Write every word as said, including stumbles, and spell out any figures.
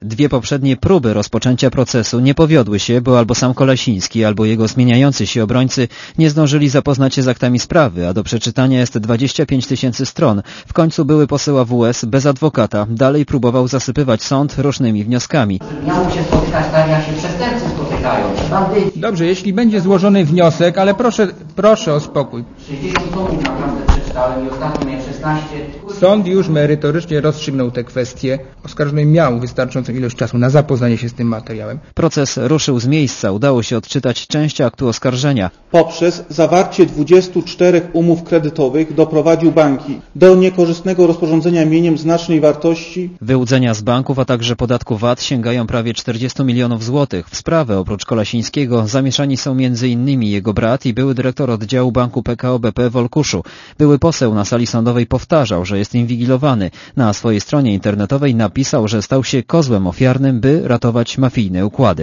Dwie poprzednie próby rozpoczęcia procesu nie powiodły się, bo albo sam Kolasiński, albo jego zmieniający się obrońcy nie zdążyli zapoznać się z aktami sprawy, a do przeczytania jest dwadzieścia pięć tysięcy stron. W końcu były poseł A W S bez adwokata dalej próbował zasypywać sąd różnymi wnioskami. Miało się spotykać tak, jak się przestępcy spotykają. Dobrze, jeśli będzie złożony wniosek, ale proszę, proszę o spokój. sześćdziesiąt tomów naprawdę przeczytałem i ostatnio miałem szesnaście. Sąd już merytorycznie rozstrzygnął te kwestie. Oskarżony miał wystarczającą ilość czasu na zapoznanie się z tym materiałem. Proces ruszył z miejsca. Udało się odczytać część aktu oskarżenia. Poprzez zawarcie dwudziestu czterech umów kredytowych doprowadził banki do niekorzystnego rozporządzenia mieniem znacznej wartości. Wyłudzenia z banków, a także podatku V A T sięgają prawie czterdziestu milionów złotych. W sprawę oprócz Kolasińskiego zamieszani są między innymi jego brat i były dyrektor oddziału banku P K O B P w Olkuszu. Były poseł na sali sądowej powtarzał, że jest inwigilowany. Na swojej stronie internetowej napisał, że stał się kozłem ofiarnym, by ratować mafijne układy.